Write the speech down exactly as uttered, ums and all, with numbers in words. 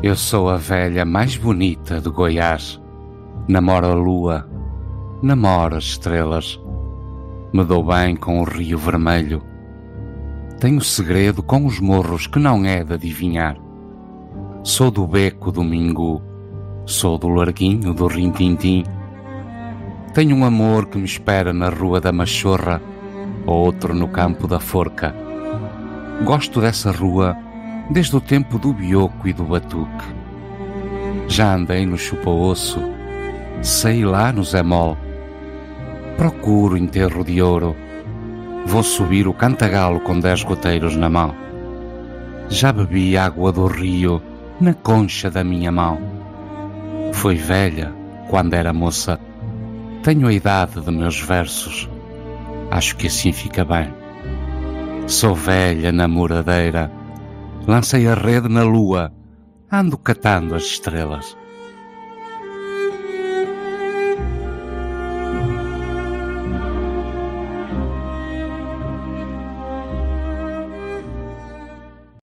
Eu sou a velha mais bonita de Goiás. Namoro a lua, namoro as estrelas. Me dou bem com o rio vermelho. Tenho segredo com os morros que não é de adivinhar. Sou do beco do Mingu, sou do larguinho do Rintintim. Tenho um amor que me espera na rua da Machorra, outro no campo da Forca. Gosto dessa rua desde o tempo do Bioco e do Batuque. Já andei no Chupa-Osso, sei lá no Zé Mol. Procuro enterro de ouro, vou subir o Cantagalo com dez goteiros na mão. Já bebi água do rio na concha da minha mão. Fui velha quando era moça, tenho a idade de meus versos, acho que assim fica bem. Sou velha namoradeira, lancei a rede na lua, ando catando as estrelas.